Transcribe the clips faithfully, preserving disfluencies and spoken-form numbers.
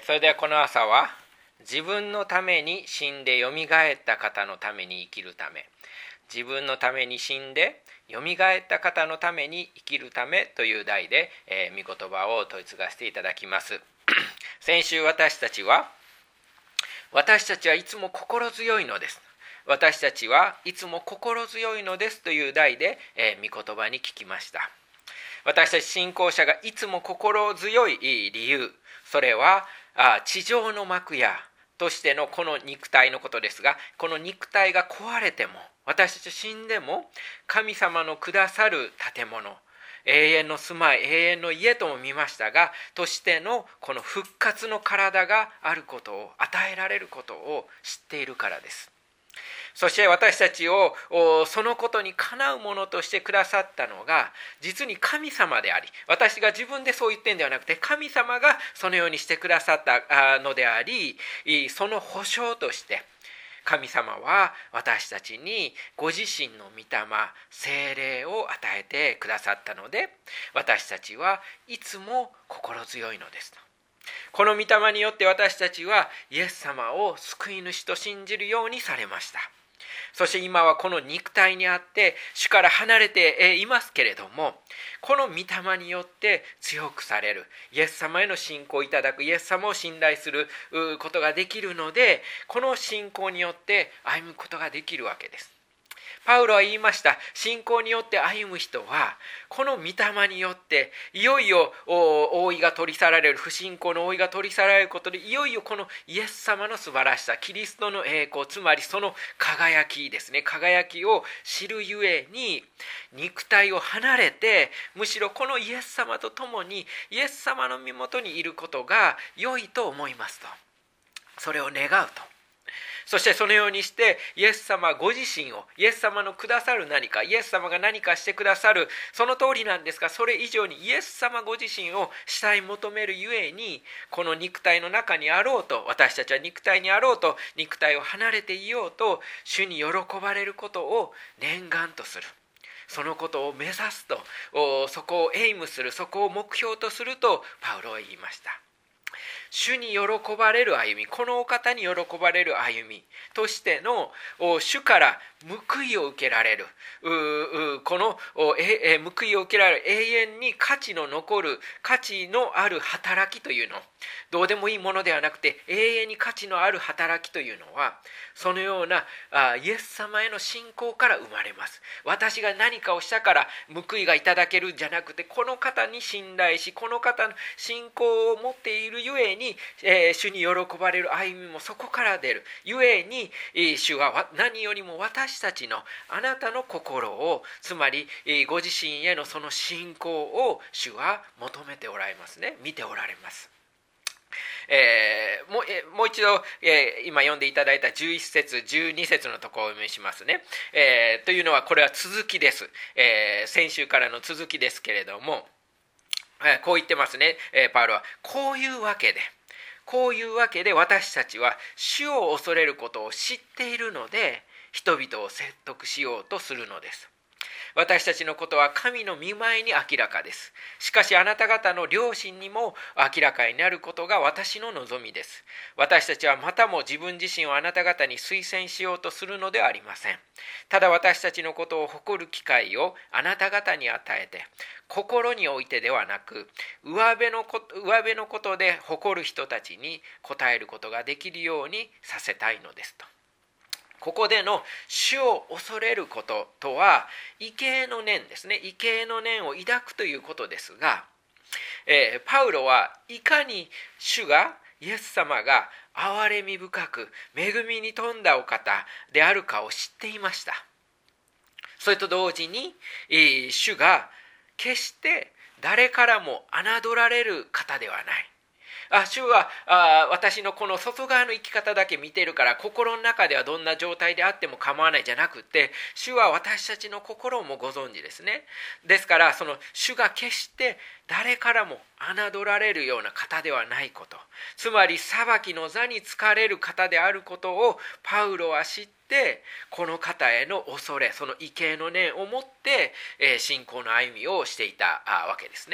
それではこの朝は、自分のために死んでよみがえった方のために生きるため、自分のために死んでよみがえった方のために生きるためという題で、えー、御言葉を問い継がせていただきます。先週私たちは、私たちはいつも心強いのです。私たちはいつも心強いのですという題で、えー、御言葉に聞きました。私たち信仰者がいつも心強い理由、それはあ地上の幕屋としてのこの肉体のことですが、この肉体が壊れても、私たち死んでも、神様のくださる建物、永遠の住まい、永遠の家とも見ましたが、としてのこの復活の体があることを、与えられることを知っているからです。そして私たちをそのことにかなうものとしてくださったのが、実に神様であり、私が自分でそう言ってんではなくて、神様がそのようにしてくださったのであり、その保証として神様は私たちにご自身の御霊、聖霊を与えてくださったので、私たちはいつも心強いのですと。この御霊によって私たちはイエス様を救い主と信じるようにされました。そして今はこの肉体にあって主から離れていますけれども、この御霊によって強くされる、イエス様への信仰をいただく、イエス様を信頼することができるので、この信仰によって歩むことができるわけです。パウロは言いました。信仰によって歩む人は、この御霊によっていよいよ覆いが取り去られる、不信仰の覆いが取り去られることで、いよいよこのイエス様の素晴らしさ、キリストの栄光、つまりその輝きですね、輝きを知るゆえに、肉体を離れて、むしろこのイエス様と共にイエス様の身元にいることが良いと思いますと、それを願うと。そしてそのようにしてイエス様ご自身を、イエス様のくださる何か、イエス様が何かしてくださる、その通りなんですが、それ以上にイエス様ご自身を慕い求めるゆえに、この肉体の中にあろうと、私たちは肉体にあろうと、肉体を離れていようと、主に喜ばれることを念願とする、そのことを目指すと、そこをエイムする、そこを目標とするとパウロは言いました。主に喜ばれる歩み、このお方に喜ばれる歩みとしての主から報いを受けられる、この報いを受けられる、永遠に価値の残る、価値のある働きというの、どうでもいいものではなくて永遠に価値のある働きというのは、そのようなイエス様への信仰から生まれます。私が何かをしたから報いがいただけるんじゃなくて、この方に信頼し、この方の信仰を持っているゆえに、えー、主に喜ばれる歩みもそこから出るゆえに、えー、主は何よりも私たちのあなたの心を、つまり、えー、ご自身へのその信仰を主は求めておられますね。見ておられます。えー、もう、えー、もう一度、えー、今読んでいただいたじゅういち節じゅうに節のところをお読みしますね。えー、というのはこれは続きです、えー、先週からの続きですけれども、えー、こう言ってますね、えー、パウロはこういうわけでこういうわけで私たちは主を恐れることを知っているので、人々を説得しようとするのです。私たちのことは神の御前に明らかです。しかしあなた方の良心にも明らかになることが私の望みです。私たちはまたも自分自身をあなた方に推薦しようとするのではありません。ただ私たちのことを誇る機会をあなた方に与えて、心においてではなく、上辺のこと、上辺のことで誇る人たちに応えることができるようにさせたいのですと。ここでの主を恐れることとは、畏敬の念ですね。畏敬の念を抱くということですが、えー、パウロはいかに主が、イエス様が憐れみ深く恵みに富んだお方であるかを知っていました。それと同時に、えー、主が決して誰からも侮られる方ではない。あ主はあ私のこの外側の生き方だけ見ているから、心の中ではどんな状態であっても構わないじゃなくて、主は私たちの心もご存知ですね。ですからその主が決して誰からも侮られるような方ではないこと、つまり裁きの座につかれる方であることをパウロは知って、この方への恐れ、その畏敬の念を持って、えー、信仰の歩みをしていたわけですね。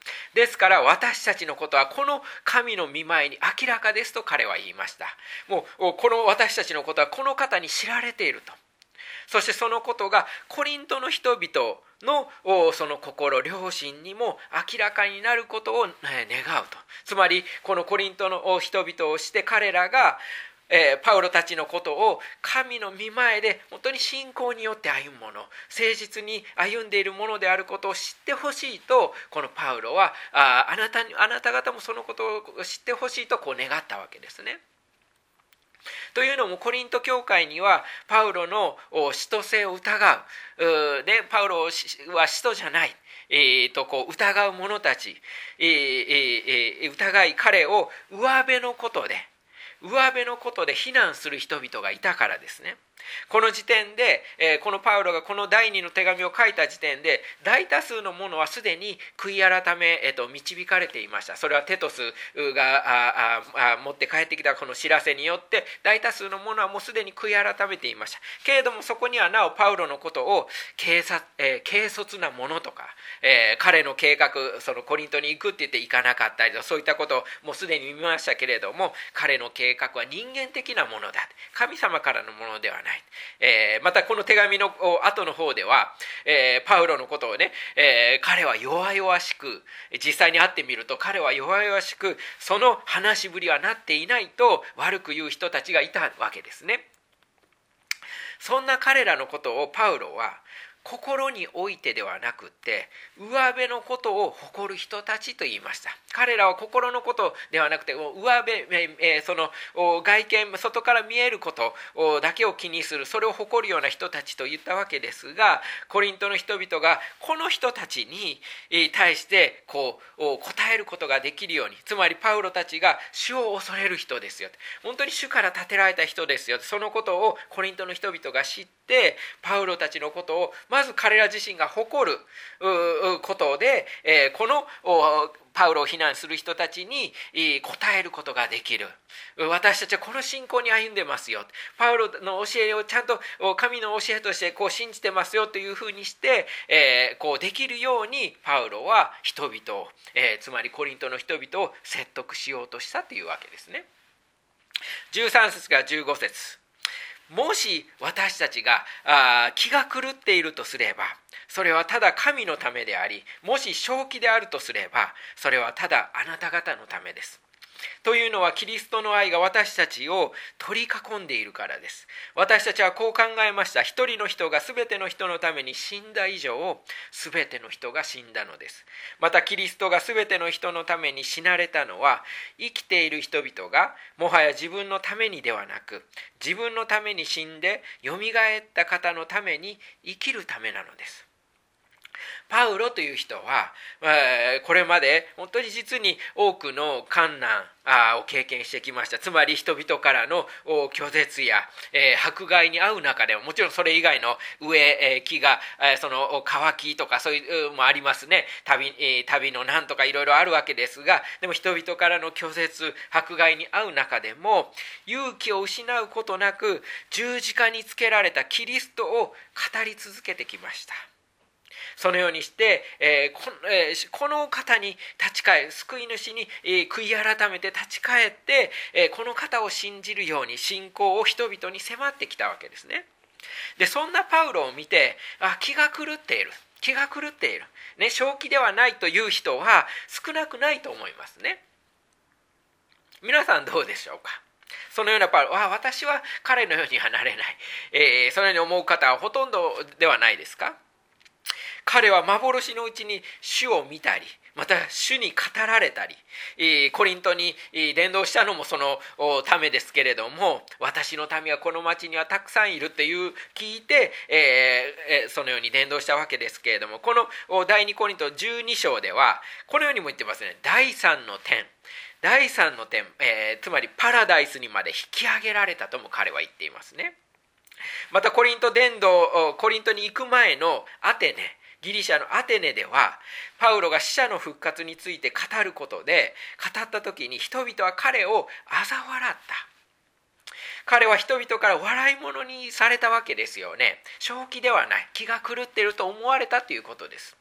ですから私たちのことはこの神の御前に明らかですと彼は言いました。もうこの私たちのことはこの方に知られていると。そしてそのことがコリントの人々のその心、良心にも明らかになることを願うと。つまりこのコリントの人々をして彼らがえー、パウロたちのことを神の御前で本当に信仰によって歩むもの、誠実に歩んでいるものであることを知ってほしいと、このパウロはああなたに、あなた方もそのことを知ってほしいとこう願ったわけですね。というのもコリント教会にはパウロの使徒性を疑う、でパウロは使徒じゃない、えー、とこう疑う者たち、えーえー、疑い彼を上辺のことで上辺のことで非難する人々がいたからですね。この時点で、えー、このパウロがこの第二の手紙を書いた時点で大多数の者はすでに悔い改め、えー、と導かれていました。それはテトスがあああ持って帰ってきたこの知らせによって大多数の者はもうすでに悔い改めていました。けれどもそこにはなおパウロのことを軽率、えー、軽率なものとか、えー、彼の計画、そのコリントに行くって言って行かなかったりと、そういったことをもうすでに見ましたけれども、彼の計画は人間的なものだ、神様からのものではない。えー、またこの手紙の後の方では、えー、パウロのことをね、えー、彼は弱々しく、実際に会ってみると彼は弱々しく、その話しぶりはなっていないと悪く言う人たちがいたわけですね。そんな彼らのことをパウロは心においてではなくって上辺のことを誇る人たちと言いました。彼らは心のことではなくて上辺、えー、その外見外から見えることだけを気にする、それを誇るような人たちと言ったわけですが、コリントの人々がこの人たちに対してこう答えることができるように、つまりパウロたちが主を恐れる人ですよ、本当に主から立てられた人ですよ、そのことをコリントの人々が知ってパウロたちのことをまず彼ら自身が誇ることで、このパウロを非難する人たちに答えることができる。私たちはこの信仰に歩んでますよ、パウロの教えをちゃんと神の教えとしてこう信じてますよというふうにして、えー、こうできるようにパウロは人々を、えー、つまりコリントの人々を説得しようとしたというわけですね。じゅうさん節からじゅうご節、もし私たちがあ気が狂っているとすればそれはただ神のためであり、もし正気であるとすればそれはただあなた方のためです。というのはキリストの愛が私たちを取り囲んでいるからです。私たちはこう考えました。一人の人がすべての人のために死んだ以上、すべての人が死んだのです。またキリストがすべての人のために死なれたのは、生きている人々がもはや自分のためにではなく、自分のために死んでよみがえった方のために生きるためなのです。パウロという人はこれまで本当に実に多くの患難を経験してきました。つまり人々からの拒絶や迫害に遭う中でも、もちろんそれ以外の植え木がその乾きとかそういうのもありますね。旅旅の難とかいろいろあるわけですが、でも人々からの拒絶迫害に遭う中でも勇気を失うことなく十字架につけられたキリストを語り続けてきました。そのようにして、えー こ, えー、この方に立ち返る、救い主に、えー、悔い改めて立ち返って、えー、この方を信じるように信仰を人々に迫ってきたわけですね。でそんなパウロを見て、あ気が狂っている気が狂っている、ね、正気ではないという人は少なくないと思いますね。皆さんどうでしょうか。そのようなパウロ、あ私は彼のようにはなれない、えー、そのように思う方はほとんどではないですか。彼は幻のうちに主を見たり、また主に語られたり、コリントに伝道したのもそのためですけれども、私の民はこの町にはたくさんいるっていう聞いて、えー、そのように伝道したわけですけれども、この第二コリントじゅうに章ではこのようにも言ってますね。第三の点第三の点、えー、つまりパラダイスにまで引き上げられたとも彼は言っていますね。またコリント伝道コリントに行く前のアテネ、ギリシャのアテネではパウロが死者の復活について語ることで、語った時に人々は彼を嘲笑った。彼は人々から笑い物にされたわけですよね。正気ではない、気が狂っていると思われたということです。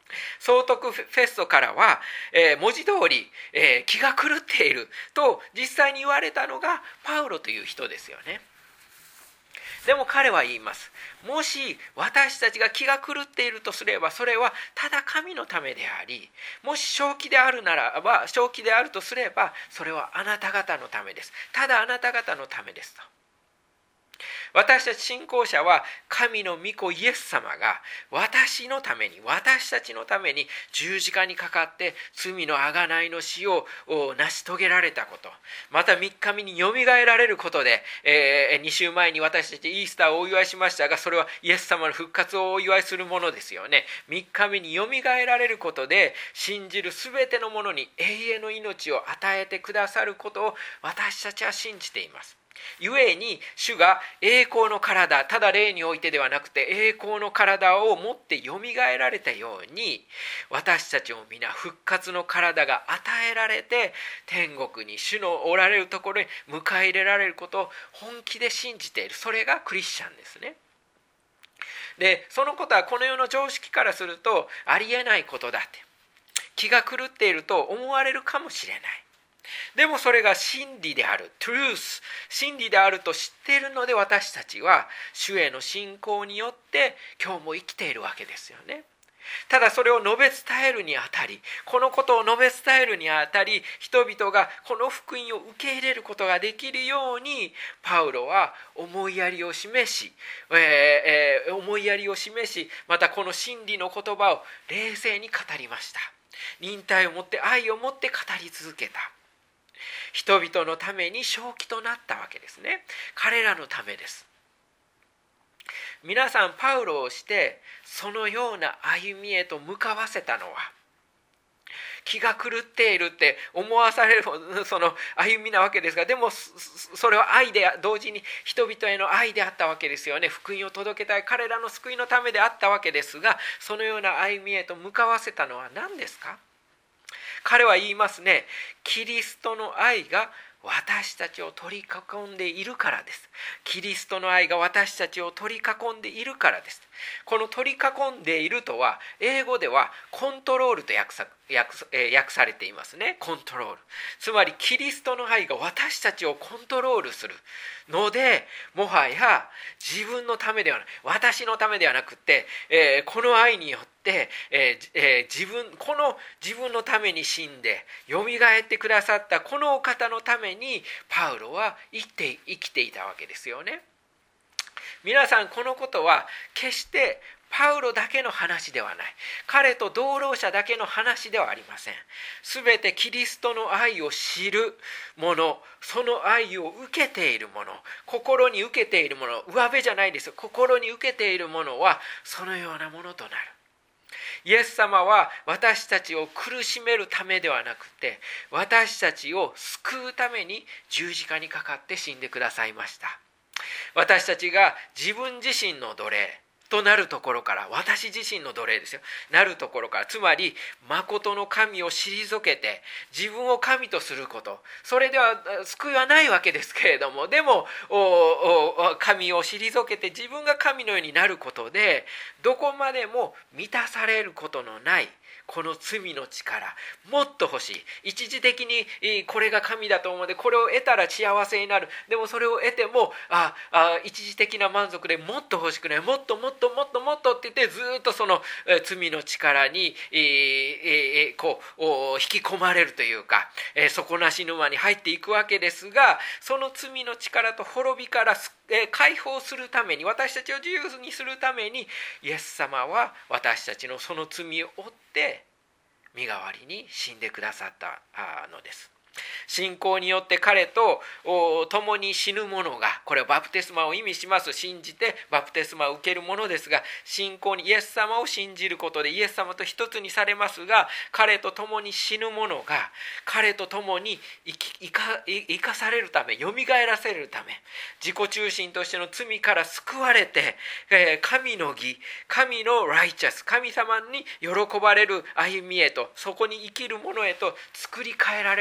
総督フェストからは、えー、文字通り、えー、気が狂っていると実際に言われたのがパウロという人ですよね。でも彼は言います。もし私たちが気が狂っているとすれば、それはただ神のためであり、もし正気であるならば、正気であるとすれば、それはあなた方のためです。ただあなた方のためですと。私たち信仰者は神の御子イエス様が私のために、私たちのために十字架にかかって罪の贖いの死を成し遂げられたこと、またみっかめによみがえられることで、えー、に週前に私たちイースターをお祝いしましたが、それはイエス様の復活をお祝いするものですよね。みっかめによみがえられることで、信じるすべてのものに永遠の命を与えてくださることを私たちは信じています。ゆえに主が栄光の体、ただ霊においてではなくて栄光の体を持ってよみがえられたように、私たちも皆復活の体が与えられて、天国に主のおられるところに迎え入れられることを本気で信じている。それがクリスチャンですね。で、そのことはこの世の常識からするとありえないことだって、気が狂っていると思われるかもしれない。でもそれが真理である、トゥルース、真理であると知っているので、私たちは主への信仰によって今日も生きているわけですよね。ただそれを述べ伝えるにあたり、このことを述べ伝えるにあたり、人々がこの福音を受け入れることができるように、パウロは思いやりを示し、えーえー、思いやりを示し、またこの真理の言葉を冷静に語りました。忍耐を持って、愛を持って語り続けた。人々のために正気となったわけですね。彼らのためです。皆さん、パウロをしてそのような歩みへと向かわせたのは、気が狂っているって思わされるその歩みなわけですが、でもそれは愛で、同時に人々への愛であったわけですよね。福音を届けたい彼らの救いのためであったわけですが、そのような歩みへと向かわせたのは何ですか？彼は言いますね。キリストの愛が私たちを取り囲んでいるからです。キリストの愛が私たちを取り囲んでいるからです。この取り囲んでいるとは、英語ではコントロールと訳さ、訳、訳されていますね。コントロール。つまりキリストの愛が私たちをコントロールするので、もはや自分のためではない、私のためではなくて、えー、この愛によって、えーえー、自分この自分のために死んでよみがえってくださったこのお方のためにパウロは生きて、生きていたわけですよね。皆さん、このことは決してパウロだけの話ではない。彼と同労者だけの話ではありません。すべてキリストの愛を知る者、その愛を受けている者、心に受けている者、上辺じゃないですよ。心に受けている者はそのようなものとなる。イエス様は私たちを苦しめるためではなくて、私たちを救うために十字架にかかって死んでくださいました。私たちが自分自身の奴隷となるところから、私自身の奴隷ですよ、なるところから、つまり誠の神を退けて自分を神とすること、それでは救いはないわけですけれども、でも神を退けて自分が神のようになることで、どこまでも満たされることのないこの罪の力、もっと欲しい。一時的にこれが神だと思うので、これを得たら幸せになる。でもそれを得てもああ一時的な満足で、もっと欲しくない、もっともっともっともっとって言って、ずっとその罪の力に、えーえー、こう引き込まれるというか、えー、底なし沼に入っていくわけですが、その罪の力と滅びから解放するために、私たちを自由にするために、イエス様は私たちのその罪を負って身代わりに死んでくださったのです。信仰によって彼と共に死ぬ者が、これはバプテスマを意味します。信じてバプテスマを受けるものですが、信仰にイエス様を信じることでイエス様と一つにされますが、彼と共に死ぬ者が彼と共に生き、生か、生かされるため、よみがえらせるため、自己中心としての罪から救われて、神の義、神のライチャス、神様に喜ばれる歩みへと、そこに生きる者へと作り変えられるためです。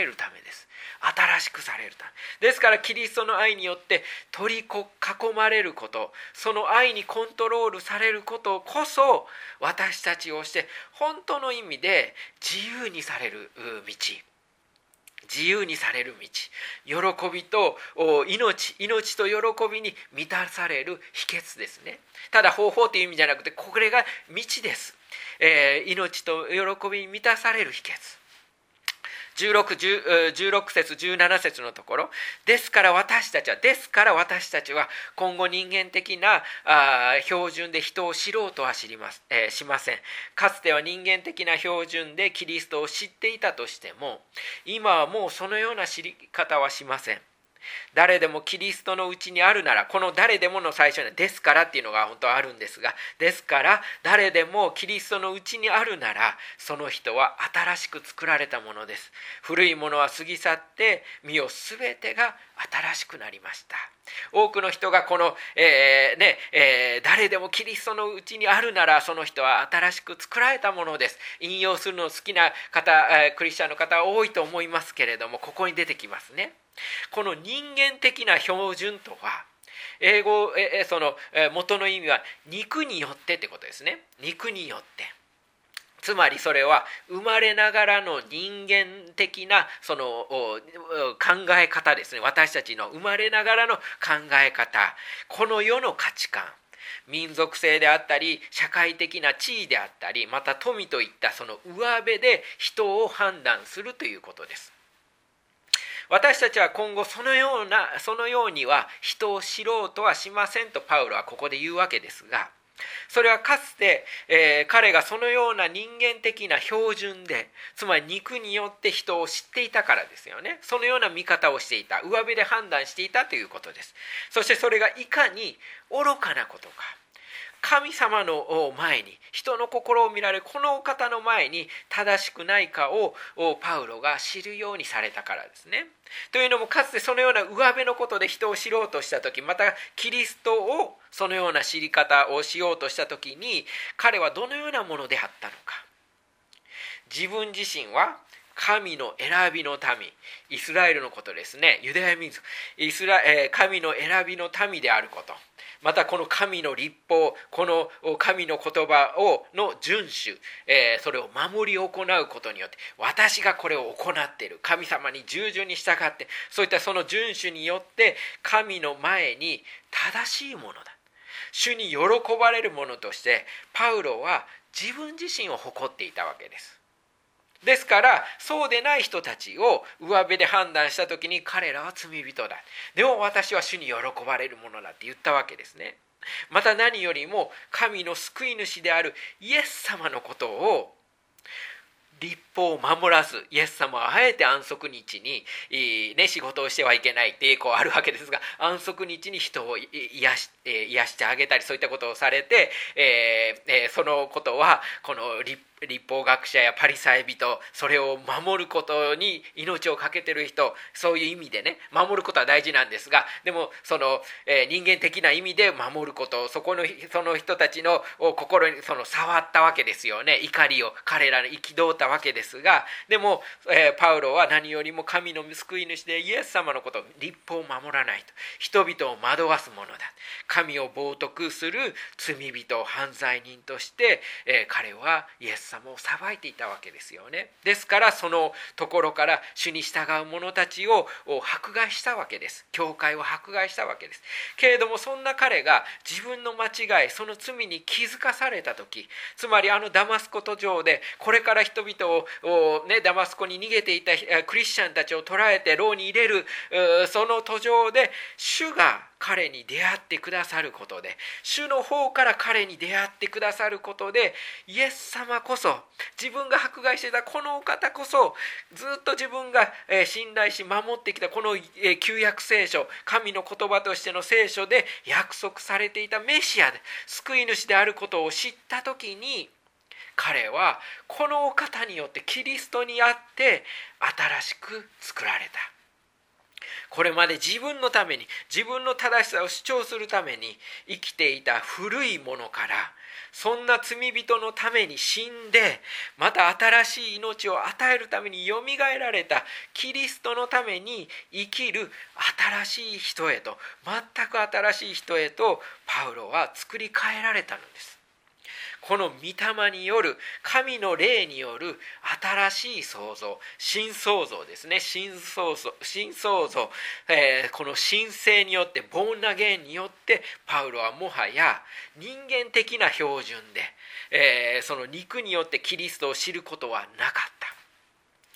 です。新しくされるためですから、キリストの愛によって取り囲まれること、その愛にコントロールされることこそ、私たちをして本当の意味で自由にされる道、自由にされる道、喜びと命、命と喜びに満たされる秘訣ですね。ただ方法という意味じゃなくて、これが道です。えー、命と喜びに満たされる秘訣。じゅうろく、じゅうろく節じゅうなな節のところ、ですから私たちはですから私たちは今後人間的なあ標準で人を知ろうとは知ります、えー、しません。かつては人間的な標準でキリストを知っていたとしても、今はもうそのような知り方はしません。誰でもキリストのうちにあるなら、この誰でもの最初にですからっていうのが本当はあるんですが、ですから誰でもキリストのうちにあるなら、その人は新しく作られたものです。古いものは過ぎ去って見よ、すべてが新しくなりました。多くの人がこの、えーねえー、誰でもキリストのうちにあるならその人は新しく作られたものです。引用するの好きな方、えー、クリスチャンの方は多いと思いますけれども、ここに出てきますね。この人間的な標準とは、英語、えその元の意味は肉によってってことですね。肉によって、つまりそれは生まれながらの人間的なその考え方ですね。私たちの生まれながらの考え方、この世の価値観、民族性であったり社会的な地位であったり、また富といったその上辺で人を判断するということです。私たちは今後そのようなそのようには人を知ろうとはしませんとパウロはここで言うわけですが、それはかつて、えー、彼がそのような人間的な標準で、つまり肉によって人を知っていたからですよね。そのような見方をしていた、上辺で判断していたということです。そしてそれがいかに愚かなことか、神様の前に、人の心を見られるこのお方の前に正しくないかをパウロが知るようにされたからですね。というのも、かつてそのような上辺のことで人を知ろうとしたとき、またキリストをそのような知り方をしようとしたときに、彼はどのようなものであったのか。自分自身は神の選びの民、イスラエルのことですね。ユダヤ民族、イスラ、えー、神の選びの民であること、またこの神の律法、この神の言葉をの遵守、えー、それを守り行うことによって、私がこれを行っている、神様に従順に従って、そういったその遵守によって神の前に正しいものだ、主に喜ばれるものとしてパウロは自分自身を誇っていたわけです。ですからそうでない人たちを上辺で判断したときに、彼らは罪人だ、でも私は主に喜ばれるものだって言ったわけですね。また何よりも神の救い主であるイエス様のことを、律法を守らず、イエス様はあえて安息日に、ね、仕事をしてはいけないってこうあるわけですが、安息日に人を癒し、癒してあげたり、そういったことをされて、えー、そのことはこの律立法学者やパリサイ人、それを守ることに命を懸けてる人、そういう意味でね、守ることは大事なんですが、でもその、えー、人間的な意味で守ること、そこのその人たちの心にその触ったわけですよね。怒りを彼らの憤ったわけですが、でも、えー、パウロは何よりも神の救い主でイエス様のこと、律法を守らないと人々を惑わすものだ、神を冒涜する罪人、犯罪人として、えー、彼はイエス様を裁いていたわけですよね。ですからそのところから主に従う者たちを迫害したわけです。教会を迫害したわけです。けれどもそんな彼が自分の間違い、その罪に気づかされた時、つまりあのダマスコ途上でこれから人々を、ね、ダマスコに逃げていたクリスチャンたちを捕らえて牢に入れるその途上で、主が彼に出会ってくださることで、主の方から彼に出会ってくださることで、イエス様こそ、自分が迫害していたこのお方こそ、ずっと自分が信頼し守ってきたこの旧約聖書、神の言葉としての聖書で約束されていたメシアで救い主であることを知った時に、彼はこのお方によってキリストにあって新しく作られた。これまで自分のために、自分の正しさを主張するために生きていた古いものから、 そんな罪人のために死んで、また新しい命を与えるためによみがえられたキリストのために生きる新しい人へと、全く新しい人へとパウロは作り変えられたのです。この御霊による、神の霊による新しい創造、新創造ですね、新創造、新創造、えー、この神聖によって、ボーンアゲインによって、パウロはもはや人間的な標準で、えー、その肉によってキリストを知ることはなかった。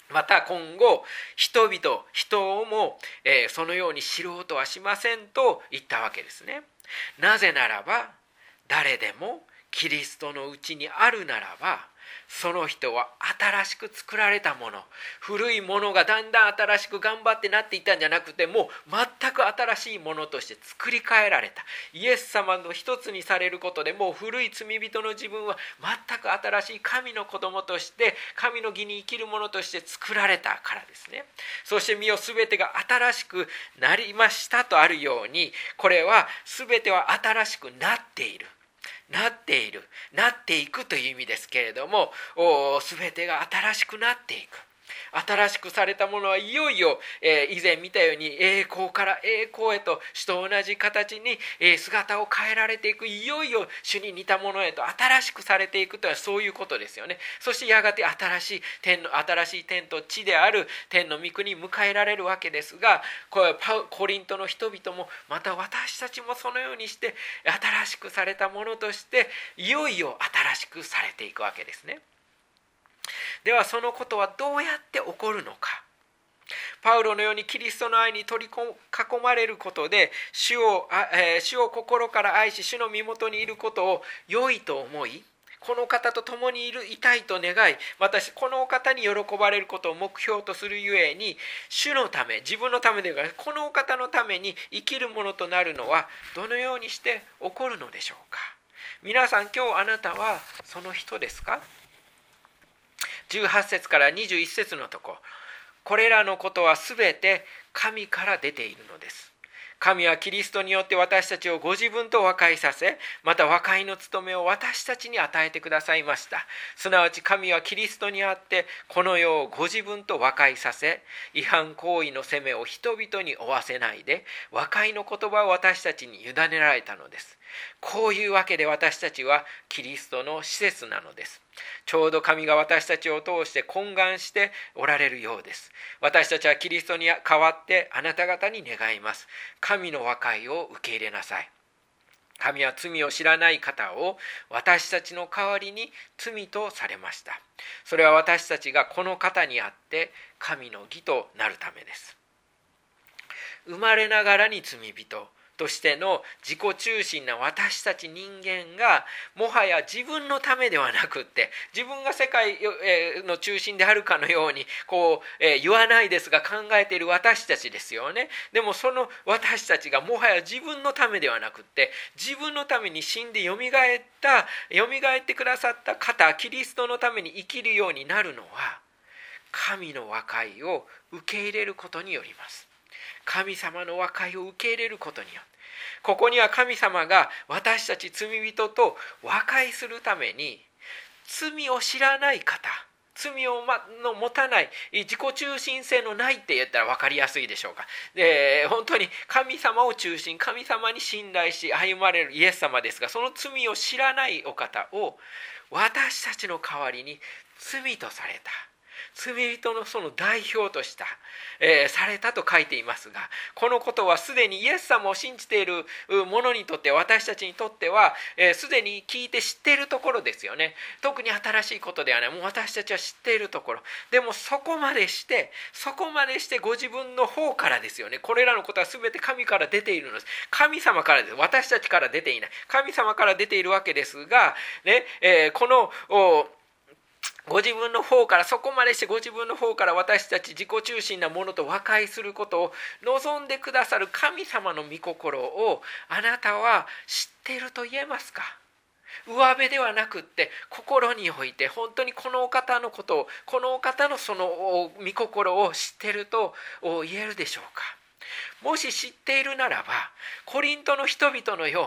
また今後、人々、人をも、えー、そのように知ろうとはしませんと言ったわけですね。なぜならば、誰でもキリストのうちにあるならば、その人は新しく作られたもの、古いものがだんだん新しく頑張ってなっていったんじゃなくて、もう全く新しいものとして作り変えられた。イエス様の一つにされることで、もう古い罪人の自分は全く新しい神の子供として、神の義に生きるものとして作られたからですね。そして身をすべてが新しくなりましたとあるように、これはすべては新しくなっている。なっている、なっていくという意味ですけれども、すべてが新しくなっていく。新しくされたものはいよいよ、えー、以前見たように栄光から栄光へと主と同じ形に、えー、姿を変えられていく。いよいよ主に似たものへと新しくされていくというのはそういうことですよね。そしてやがて新しい天の新しい天と地である天の御国に迎えられるわけですが、これパウコリントの人々もまた私たちもそのようにして新しくされたものとしていよいよ新しくされていくわけですね。ではそのことはどうやって起こるのか。パウロのようにキリストの愛に取り囲まれることで主を、えー、主を心から愛し、主の身元にいることを良いと思い、この方と共にいるいたいと願い、私この方に喜ばれることを目標とするゆえに、主のため、自分のためではなくこの方のために生きるものとなるのはどのようにして起こるのでしょうか。皆さん、今日あなたはその人ですか。じゅうはち節からにじゅういち節のところ、これらのことはすべて神から出ているのです。神はキリストによって私たちをご自分と和解させ、また和解の務めを私たちに与えてくださいました。すなわち神はキリストにあってこの世をご自分と和解させ、違反行為の責めを人々に負わせないで、和解の言葉を私たちに委ねられたのです。こういうわけで私たちはキリストの施設なのです。ちょうど神が私たちを通して懇願しておられるようです。私たちはキリストに代わってあなた方に願います。神の和解を受け入れなさい。神は罪を知らない方を私たちの代わりに罪とされました。それは私たちがこの方にあって神の義となるためです。生まれながらに罪人としての自己中心な私たち人間が、もはや自分のためではなくって、自分が世界の中心であるかのようにこう、えー、言わないですが考えている私たちですよね。でもその私たちがもはや自分のためではなくって、自分のために死んでよみがえったよみがえってくださった方、キリストのために生きるようになるのは、神の和解を受け入れることによります。神様の和解を受け入れることによって、ここには神様が私たち罪人と和解するために、罪を知らない方、罪をの持たない、自己中心性のないって言ったら分かりやすいでしょうか。で、本当に神様を中心、神様に信頼し歩まれるイエス様ですが、その罪を知らないお方を私たちの代わりに罪とされた、罪人のその代表とした、えー、されたと書いていますが、このことはすでにイエス様を信じている者にとって、私たちにとってはすで、えー、に聞いて知っているところですよね。特に新しいことではない。もう私たちは知っているところ。でもそこまでしてそこまでしてご自分の方からですよね。これらのことは全て神から出ているのです。神様からです。私たちから出ていない。神様から出ているわけですが、ねえー、このご自分の方から、そこまでしてご自分の方から私たち自己中心なものと和解することを望んでくださる神様の御心をあなたは知っていると言えますか。上辺ではなくって心において本当にこのお方のことを、このお方のその御心を知っていると言えるでしょうか。もし知っているならば、コリントの人々のように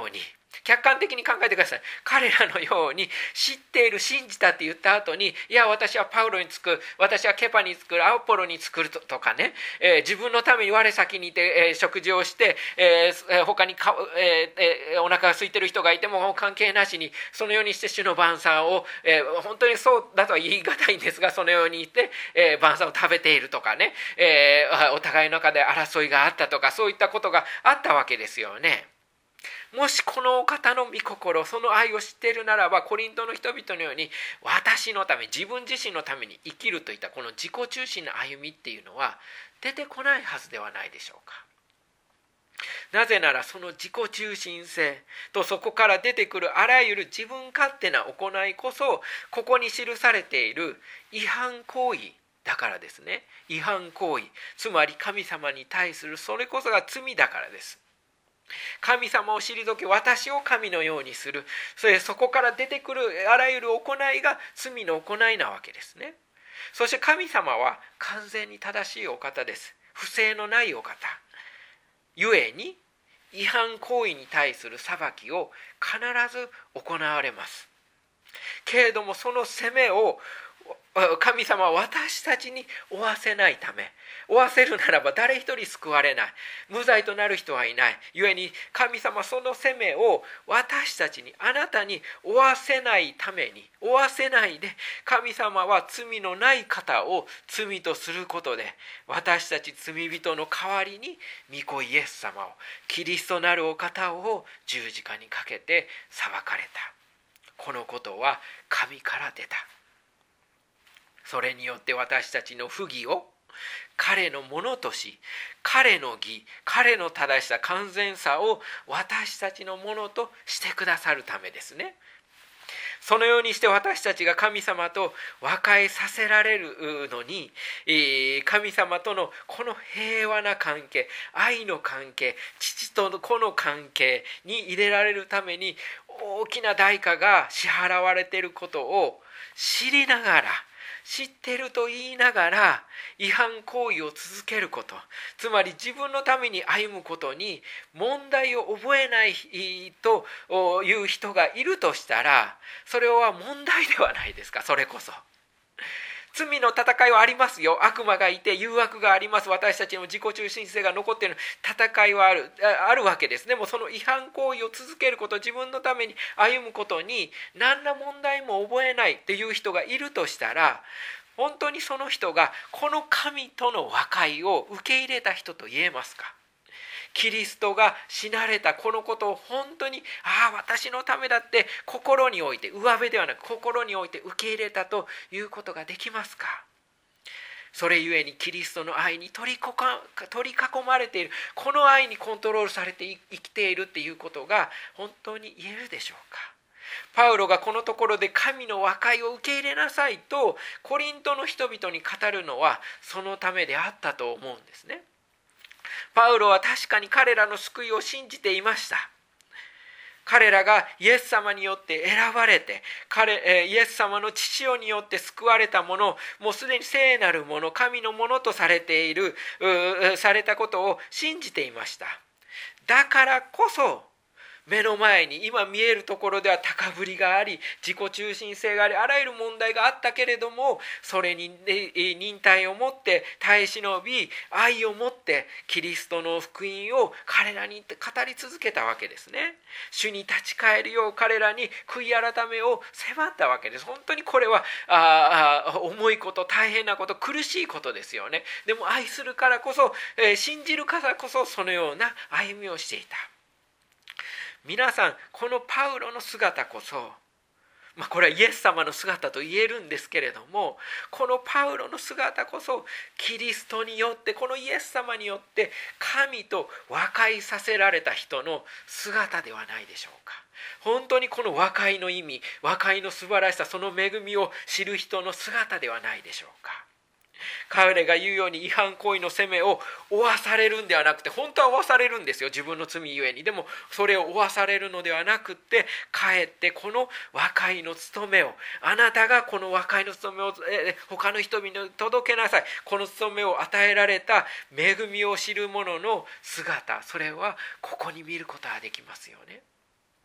客観的に考えてください。彼らのように知っている、信じたって言った後に、いや私はパウロにつく、私はケパにつく、アポロにつくとかね、えー、自分のために我先にいて、えー、食事をして、えー、他にか、えーえー、お腹が空いてる人がいても関係なしにそのようにして主の晩餐を、えー、本当にそうだとは言い難いんですが、そのようにいて、えー、晩餐を食べているとかね、えー、お互いの中で争いがあったとか、そういったことがあったわけですよね。もしこのお方の御心、その愛を知っているならば、コリントの人々のように私のため、自分自身のために生きるといったこの自己中心の歩みっていうのは出てこないはずではないでしょうか。なぜならその自己中心性とそこから出てくるあらゆる自分勝手な行いこそ、ここに記されている違反行為だからですね。違反行為、つまり神様に対するそれこそが罪だからです。神様を退け、私を神のようにする、それそこから出てくるあらゆる行いが罪の行いなわけですね。そして神様は完全に正しいお方です。不正のないお方ゆえに、違反行為に対する裁きを必ず行われます。けれどもその責めを神様は私たちに負わせないため、負わせるならば誰一人救われない、無罪となる人はいない。ゆえに神様その責めを私たちに、あなたに負わせないために、負わせないで、神様は罪のない方を罪とすることで、私たち罪人の代わりに御子イエス様を、キリストなるお方を十字架にかけて裁かれた。このことは神から出た。それによって私たちの不義を彼のものとし、彼の義、彼の正しさ、完全さを私たちのものとしてくださるためですね。そのようにして私たちが神様と和解させられるのに、神様とのこの平和な関係、愛の関係、父と子の関係に入れられるために大きな代価が支払われていることを知りながら、知っていると言いながら違反行為を続けること、つまり自分のために歩むことに問題を覚えないという人がいるとしたら、それは問題ではないですか。それこそ罪の戦いはありますよ。悪魔がいて誘惑があります。私たちの自己中心性が残っている戦いはある、あるわけです。でもその違反行為を続けること、自分のために歩むことに何ら問題も覚えないっていう人がいるとしたら、本当にその人がこの神との和解を受け入れた人と言えますか。キリストが死なれたこのことを本当に、ああ私のためだって心において、上辺ではなく心において受け入れたということができますか。それゆえにキリストの愛に取りこか取り囲まれている、この愛にコントロールされて生きているっていうことが本当に言えるでしょうか。パウロがこのところで神の和解を受け入れなさいとコリントの人々に語るのはそのためであったと思うんですね。パウロは確かに彼らの救いを信じていました。彼らがイエス様によって選ばれて、彼イエス様の父親によって救われたもの、もうすでに聖なるもの、神のものとされている、されたことを信じていました。だからこそ目の前に今見えるところでは高ぶりがあり、自己中心性があり、あらゆる問題があったけれども、それに忍耐を持って耐え忍び、愛を持ってキリストの福音を彼らに語り続けたわけですね。主に立ち返るよう彼らに悔い改めを迫ったわけです。本当にこれはああ重いこと、大変なこと、苦しいことですよね。でも愛するからこそ、えー、信じるからこそそのような歩みをしていた。皆さん、このパウロの姿こそ、まあ、これはイエス様の姿と言えるんですけれども、このパウロの姿こそキリストによって、このイエス様によって神と和解させられた人の姿ではないでしょうか。本当にこの和解の意味、和解の素晴らしさ、その恵みを知る人の姿ではないでしょうか。彼が言うように違反行為の責めを負わされるんではなくて、本当は負わされるんですよ、自分の罪ゆえに。でもそれを負わされるのではなくって、かえってこの和解の務めを、あなたがこの和解の務めを他の人々に届けなさい、この務めを与えられた恵みを知る者の姿、それはここに見ることができますよね。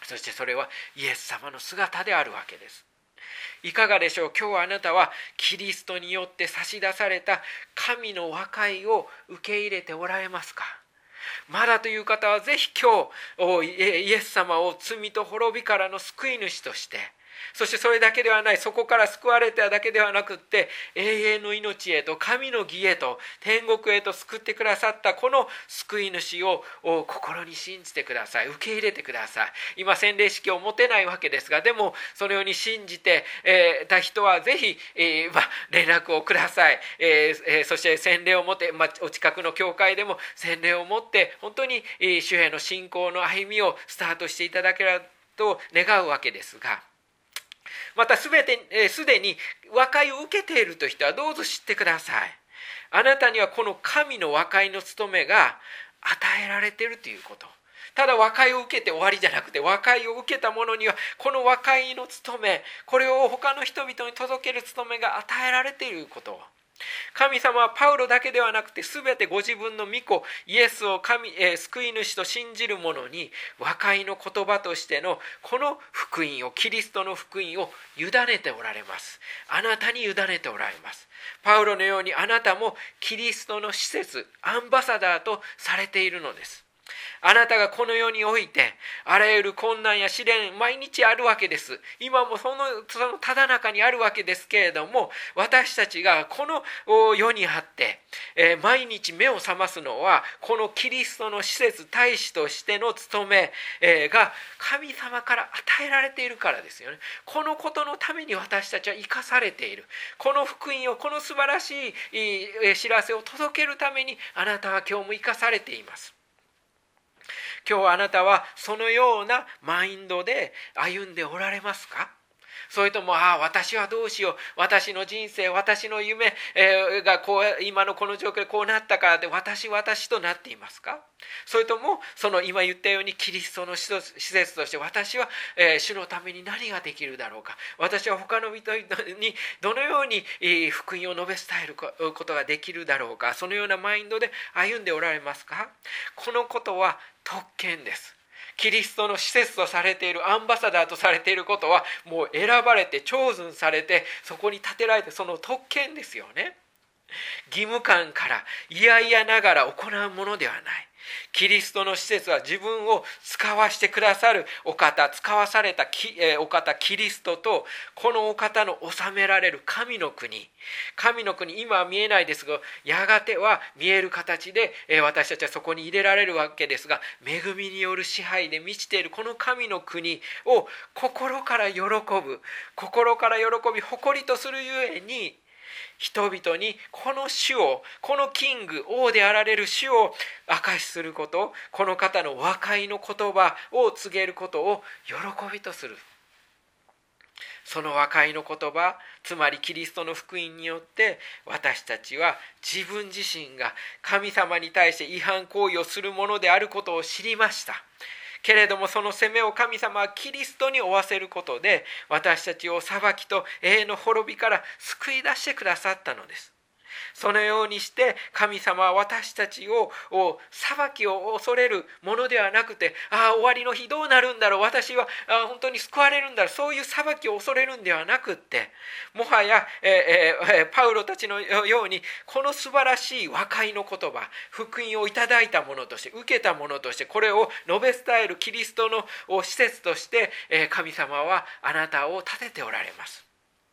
そしてそれはイエス様の姿であるわけです。いかがでしょう。今日はあなたはキリストによって差し出された神の和解を受け入れておられますか。まだという方はぜひ今日イエス様を罪と滅びからの救い主として、そしてそれだけではない、そこから救われただけではなくって、永遠の命へと神の義へと天国へと救ってくださったこの救い主を心に信じてください。受け入れてください。今洗礼式を持てないわけですが、でもそのように信じて、えー、た人はぜひ、えーま、連絡をください。えーえー、そして洗礼を持って、ま、お近くの教会でも洗礼を持って本当に、えー、主への信仰の歩みをスタートしていただければと願うわけですが、またすべてすでに和解を受けているという人はどうぞ知ってください。あなたにはこの神の和解の務めが与えられているということ。ただ和解を受けて終わりじゃなくて、和解を受けた者にはこの和解の務め、これを他の人々に届ける務めが与えられていること。神様はパウロだけではなくて、すべてご自分の御子イエスを神、えー、救い主と信じる者に和解の言葉としてのこの福音を、キリストの福音を委ねておられます。あなたに委ねておられます。パウロのようにあなたもキリストの使節、アンバサダーとされているのです。あなたがこの世においてあらゆる困難や試練毎日あるわけです。今もそのそのただ中にあるわけですけれども、私たちがこの世にあって、えー、毎日目を覚ますのはこのキリストの使節大使としての務め、えー、が神様から与えられているからですよね。このことのために私たちは生かされている。この福音を、この素晴らしい知らせを届けるためにあなたは今日も生かされています。今日あなたはそのようなマインドで歩んでおられますか？それとも、ああ私はどうしよう、私の人生、私の夢、えー、がこう今のこの状況でこうなったからで私私となっていますか？それともその今言ったようにキリストの施設として私は、えー、主のために何ができるだろうか、私は他の人にどのように、えー、福音を述べ伝えることができるだろうか、そのようなマインドで歩んでおられますか？このことは特権です。キリストの使節とされている、アンバサダーとされていることはもう選ばれてchosenされて、そこに立てられて、その特権ですよね。義務感からいやいやながら行うものではない。キリストの施設は自分を使わしてくださるお方、使わされたき、えー、お方キリストと、このお方の治められる神の国、神の国、今は見えないですがやがては見える形で、えー、私たちはそこに入れられるわけですが、恵みによる支配で満ちているこの神の国を心から喜ぶ、心から喜び誇りとするゆえに、人々にこの主を、このキング、王であられる主を証しすること、この方の和解の言葉を告げることを喜びとする。その和解の言葉、つまりキリストの福音によって私たちは自分自身が神様に対して違反行為をするものであることを知りました。けれどもその責めを神様はキリストに負わせることで、私たちを裁きと永遠の滅びから救い出してくださったのです。そのようにして神様は私たちを裁きを恐れるものではなくて、ああ終わりの日どうなるんだろう、私はあ本当に救われるんだろう、そういう裁きを恐れるんではなくって、もはや、えーえー、パウロたちのようにこの素晴らしい和解の言葉、福音をいただいたものとして、受けたものとして、これを述べ伝えるキリストの施設として、えー、神様はあなたを立てておられます。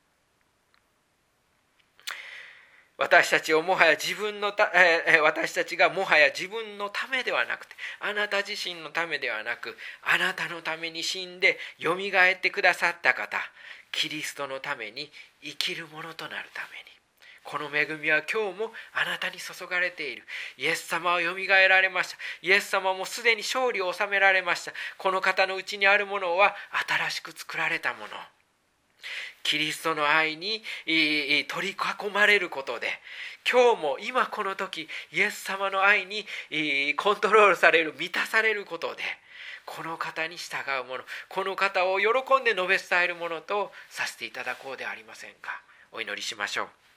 私たちをもはや自分のた、えー、私たちがもはや自分のためではなくて、あなた自身のためではなく、あなたのために死んでよみがえってくださった方、キリストのために生きるものとなるために、この恵みは今日もあなたに注がれている。イエス様はよみがえられました。イエス様もすでに勝利を収められました。この方のうちにあるものは新しく作られたもの。キリストの愛に取り囲まれることで、今日も今この時イエス様の愛にコントロールされる、満たされることで、この方に従うもの、この方を喜んで述べ伝えるものとさせていただこうではありませんか。お祈りしましょう。